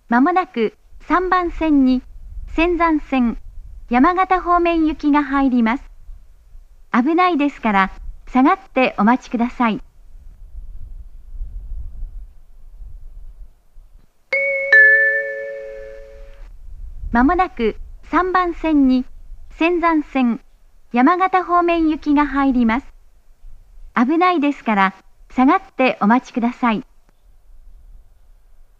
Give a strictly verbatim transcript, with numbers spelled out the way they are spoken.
まもなくさんばん線に仙山線山形方面行きが入ります。危ないですから下がってお待ちください。まもなくさんばん線に仙山線山形方面行きが入ります。危ないですから下がってお待ちください。